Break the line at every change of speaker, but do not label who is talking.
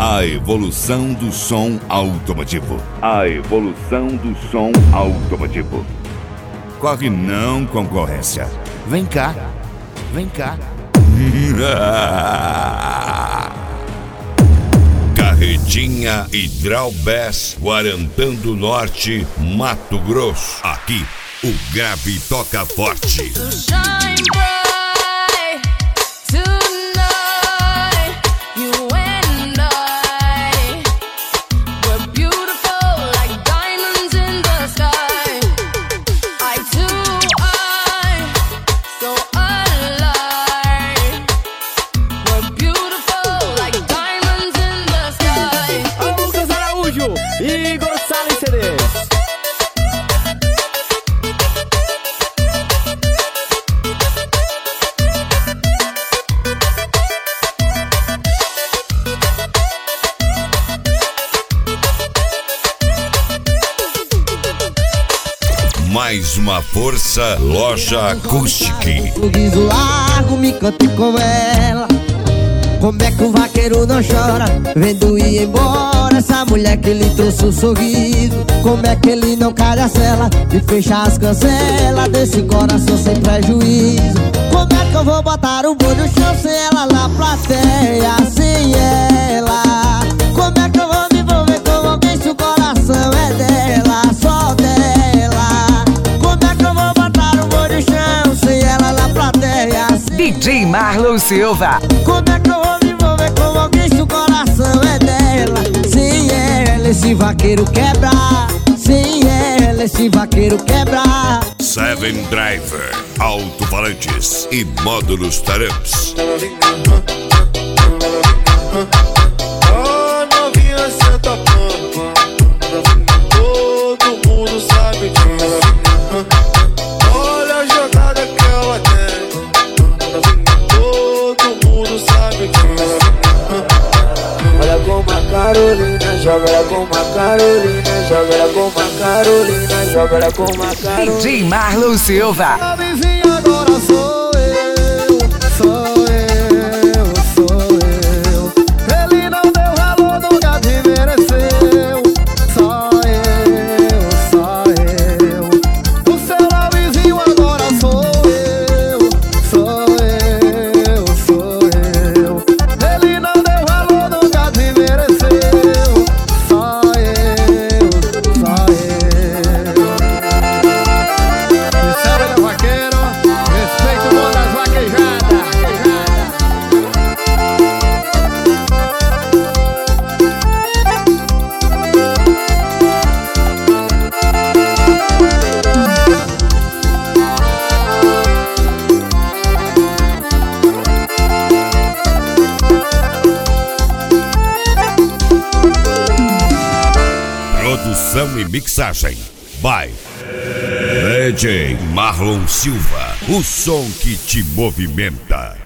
A evolução do som automotivo. A evolução do som automotivo. Corre não, concorrência. Vem cá. Vem cá. Carretinha Hidralbes, Guarantã do Norte, Mato Grosso. Aqui, o grave toca forte.
Igor Salles CDs.
Mais uma força, Loja Acústica.
Sorriso largo, me cante com ela. Como é que o vaqueiro não chora vendo ir embora essa mulher que lhe trouxe o sorriso? Como é que ele não cai da cela e fecha as cancelas desse coração sem prejuízo? Como é que eu vou botar o boi no chão sem ela na plateia, sem ela? Como é que eu vou me envolver com alguém se o coração é dela, só dela? Como é que eu vou botar o boi no chão sem ela na plateia?
DJ Marlon Silva.
Como é que eu vou me envolver com alguém se o coração é dela? Sem ela esse vaqueiro quebra, sem ela esse vaqueiro quebra.
Seven Driver, alto-falantes e módulos Taramps.
A novinha senta pampa, todo mundo sabe disso. Olha a jogada que ela tem, todo mundo sabe disso. Olha como a Carolina, joga ela como a Carolina, joga ela como a Carolina, joga ela como a Carolina.
DJ Marlon Silva.
A vizinha agora sou eu, sou eu, sou eu. Ele não deu valor, nunca te mereceu. Só eu, só eu. O seu vizinho agora sou eu, sou eu, sou eu. Ele não deu valor, nunca te mereceu. Só eu, só eu. Salve do vaqueiro, respeito o mundo das vaquejadas.
Produção e mixagem by DJ Marlon Silva. O som que te movimenta.